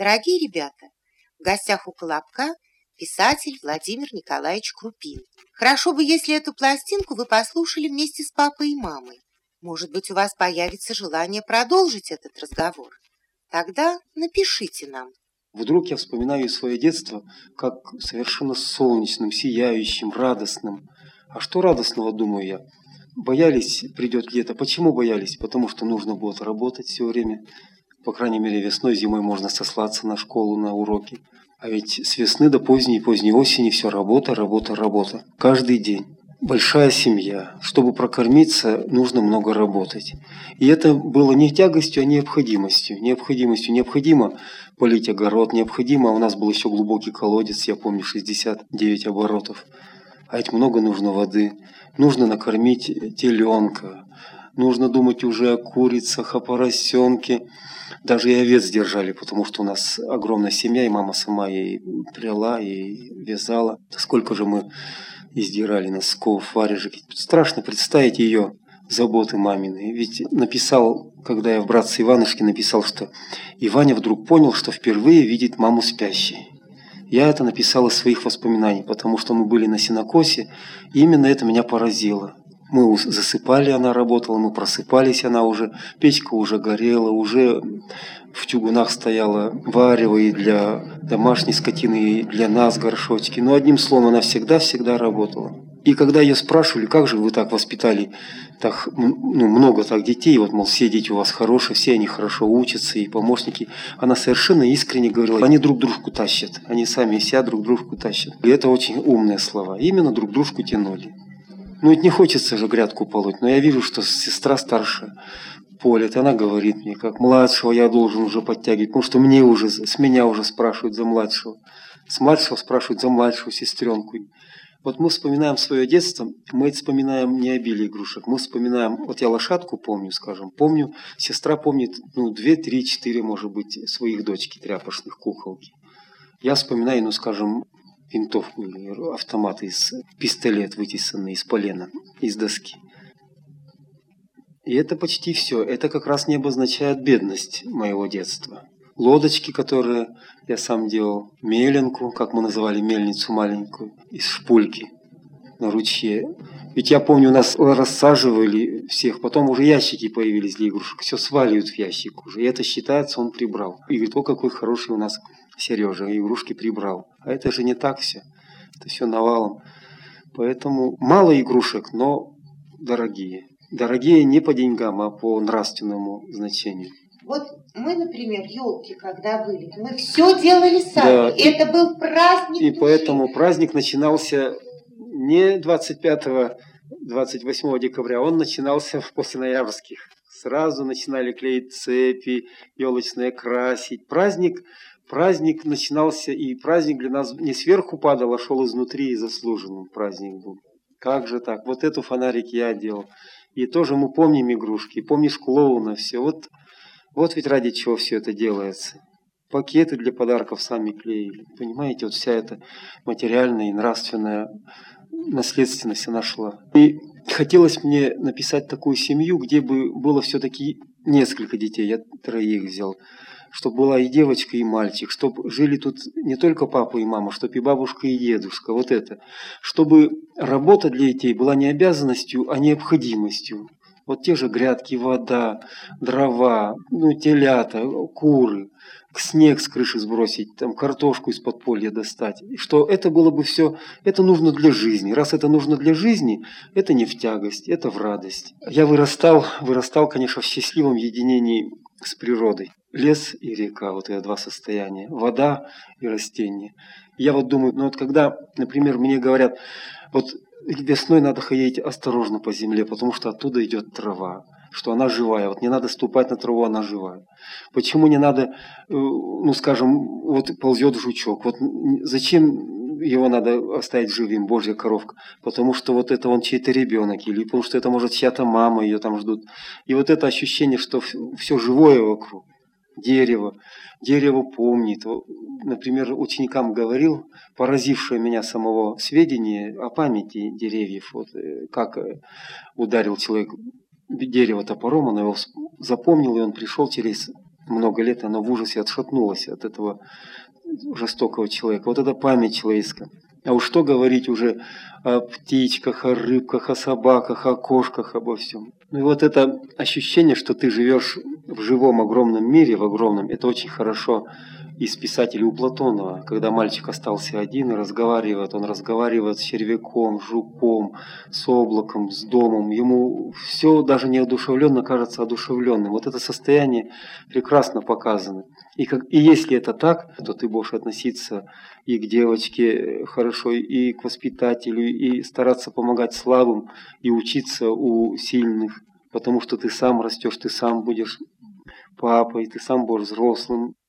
Дорогие ребята, в гостях у Колобка писатель Владимир Николаевич Крупин. Хорошо бы, если эту пластинку вы послушали вместе с папой и мамой. Может быть, у вас появится желание продолжить этот разговор. Тогда напишите нам. Вдруг я вспоминаю свое детство как совершенно солнечным, сияющим, радостным. А что радостного, думаю я? Боялись, придет лето. Почему боялись? Потому что нужно было работать все время. По крайней мере, весной, зимой можно сослаться на школу, на уроки. А ведь с весны до поздней осени все работа, работа, работа. Каждый день. Большая семья. Чтобы прокормиться, нужно много работать. И это было не тягостью, а необходимостью. Необходимо полить огород, необходимо. У нас был еще глубокий колодец, я помню, 69 оборотов. А ведь много нужно воды. Нужно накормить теленка. Нужно думать уже о курицах, о поросенке. Даже и овец держали, потому что у нас огромная семья, и мама сама ей пряла, и вязала. Сколько же мы издирали носков, варежек. Страшно представить ее заботы мамины. Ведь написал, когда я в «Братце Иванушке» написал, что и Ваня вдруг понял, что впервые видит маму спящей. Я это написал из своих воспоминаний, потому что мы были на сенокосе, и именно это меня поразило. Мы засыпали, она работала, мы просыпались, она уже, печка уже горела, уже в чугунах стояла варево и для домашней скотины, и для нас горшочки. Но одним словом, она всегда работала. И когда ее спрашивали, как же вы так воспитали так, много так детей, вот, мол, все дети у вас хорошие, все они хорошо учатся, и помощники, она совершенно искренне говорила, они друг дружку тащат, они сами себя друг дружку тащат. И это очень умные слова, именно друг дружку тянули. Ну, ведь не хочется же грядку полоть, но я вижу, что сестра старшая полет, она говорит мне, как младшего я должен уже подтягивать, потому что с меня уже спрашивают за младшего, с младшего спрашивают за младшую сестренку. Вот мы вспоминаем свое детство, мы вспоминаем не обилие игрушек, мы вспоминаем, вот я лошадку помню, сестра помнит, 2, 3, 4, может быть, своих дочки тряпочных, куколки. Я вспоминаю, винтовку или автомат, пистолет, вытесанный из полена, из доски. И это почти все. Это как раз не обозначает бедность моего детства. Лодочки, которые я сам делал, меленку, как мы называли мельницу маленькую, из шпульки на ручье. Ведь я помню, нас рассаживали всех, потом уже ящики появились для игрушек, все сваливают в ящик уже. И это считается, он прибрал. И говорит, о, какой хороший у нас Сережа, игрушки прибрал. А это же не так все. Это все навалом. Поэтому мало игрушек, но дорогие. Дорогие не по деньгам, а по нравственному значению. Вот мы, например, елки, когда были, мы все делали сами. Да, это был праздник и души. Поэтому праздник начинался не 25-28 декабря, он начинался после ноябрьских. Сразу начинали клеить цепи, елочные красить. Праздник начинался, и праздник для нас не сверху падал, а шел изнутри, и заслуженным праздник был. Как же так? Вот эту фонарик я делал. И тоже мы помним игрушки, помнишь клоуна, все. Вот ведь ради чего все это делается. Пакеты для подарков сами клеили. Понимаете, вот вся эта материальная и нравственная наследственность она шла. И хотелось мне написать такую семью, где бы было все-таки несколько детей. Я 3 взял. Чтобы была и девочка, и мальчик. Чтобы жили тут не только папа и мама, чтобы и бабушка, и дедушка. Вот это. Чтобы работа для детей была не обязанностью, а необходимостью. Вот те же грядки, вода, дрова, телята, куры, снег с крыши сбросить, там картошку из подполья достать. И что это было бы все, это нужно для жизни. Раз это нужно для жизни, это не в тягость, это в радость. Я вырастал, конечно, в счастливом единении с природой. Лес и река, вот это 2 состояния, вода и растения. Я вот думаю, когда, например, мне говорят, вот весной надо ходить осторожно по земле, потому что оттуда идет трава, что она живая. Вот не надо ступать на траву, она живая. Почему не надо, вот ползет жучок. Вот зачем его надо оставить живым, Божья коровка? Потому что вот это он чей-то ребенок, или потому что это может чья-то мама, ее там ждут. И вот это ощущение, что все живое вокруг. Дерево помнит. Например, ученикам говорил, поразившее меня самого сведения о памяти деревьев, вот как ударил человек дерево топором, он его запомнил, и он пришел через много лет, оно в ужасе отшатнулось от этого жестокого человека. Вот это память человеческая. А уж что говорить уже о птичках, о рыбках, о собаках, о кошках, обо всем. Ну и вот это ощущение, что ты живешь в живом огромном мире, в огромном, это очень хорошо из писателей у Платонова, когда мальчик остался один и разговаривает, он разговаривает с червяком, с жуком, с облаком, с домом, ему все даже неодушевленно кажется одушевленным. Вот это состояние прекрасно показано. И если это так, то ты будешь относиться и к девочке хорошо, и к воспитателю, и стараться помогать слабым, и учиться у сильных, потому что ты сам растешь, ты сам будешь папой, ты сам будешь взрослым.